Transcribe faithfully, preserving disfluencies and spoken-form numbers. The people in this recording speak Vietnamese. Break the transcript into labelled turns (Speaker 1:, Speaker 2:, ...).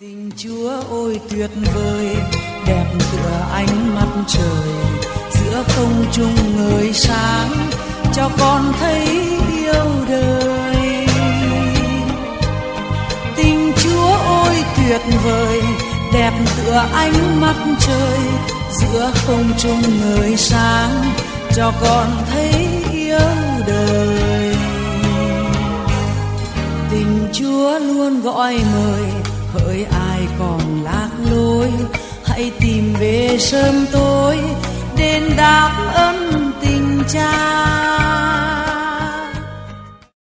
Speaker 1: Tình Chúa ôi tuyệt vời, đẹp tựa ánh mặt trời, giữa không trung ngời sáng, cho con thấy yêu đời. Tình Chúa ôi tuyệt vời, đẹp tựa ánh mặt trời, giữa không trung ngời sáng, cho con thấy yêu đời. Tình Chúa luôn gọi mời, hỡi ai còn lạc lối, hãy tìm về sớm tối, đền đáp ơn tình Cha.